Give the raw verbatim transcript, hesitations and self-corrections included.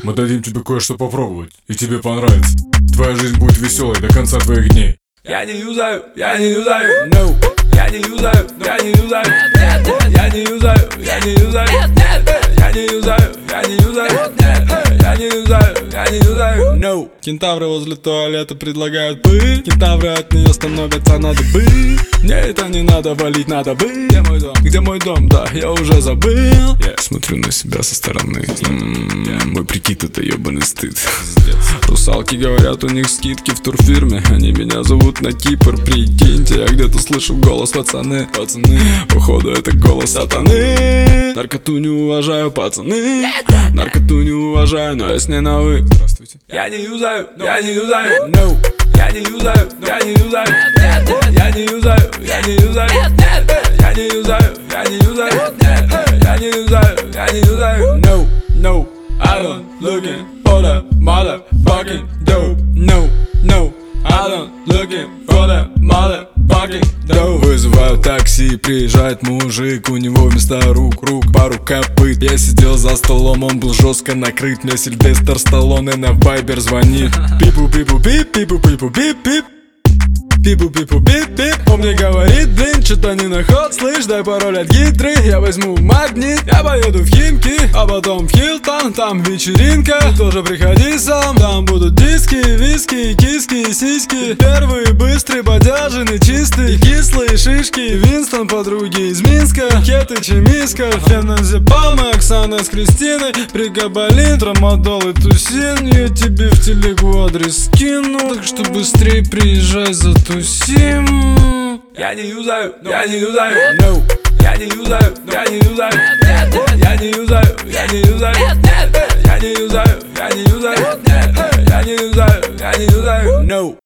Мы дадим тебе кое-что попробовать, и тебе понравится. Твоя жизнь будет веселой до конца твоих дней. Я не юзаю, я не юзаю, no. Я не юзаю, я не юзаю, я не юзаю, я не юзаю, я не юзаю, я не юзаю, я не юзаю, я не юзаю, no. Кентавры возле туалета предлагают пыль. Кентавры от нее становятся на дыбы. Мне это не надо, валить надо бы. Где мой дом? Где мой дом? Да, я уже забыл. Я смотрю на себя со стороны. М-м-м, мой прикид — это ебаный стыд. Русалки говорят, у них скидки в турфирме. Они меня зовут на Кипр, прикиньте. Я где-то слышал голос, пацаны. Пацаны, походу это голос сатаны. Наркоту не уважаю, пацаны. Наркоту не уважаю, но я с ней на вы. Здравствуйте. Я не юзаю, я не юзаю, no. Я не юзаю, я не юзаю, я не юзаю, я не юзаю, я не юзаю, я не юзаю, я не юзаю, я не юзаю, no, no. I don't looking for the motherfucking dope. No, no, I don't looking for the motherfucking dope. Вызываю такси, приезжает мужик, у него вместо рук, рук пару копыт. Я сидел за столом, он был жестко накрыт. Мне Сильвестр Сталлоне на вайбер звонит. Пипу, пипу, пип, пипу, пипу, пип, пип. Пипу, пипу, пип, пип. Он мне говорит, блин, что-то не на ход, слышь, дай пароль от гидры. Я возьму магнит, я поеду в Химки, а потом в Хилтон, там вечеринка. Ты тоже приходи сам, там будут диски, виски, киски, сиськи. Первые быстрые, бодяжины, чистые, кислые шишки. Винстон, подруги из Минска, Кеты, Чемиска, феназепам, Оксана с Кристиной, Прикабалин, Трамадол и Тусин. Я тебе в телегу адрес скину, так что быстрее приезжай за тусим. Я не юзаю, я не юзаю, no. Я не юзаю, я не юзаю, я не юзаю, я не юзаю, я не юзаю, я не юзаю, я не юзаю, я не юзаю, no.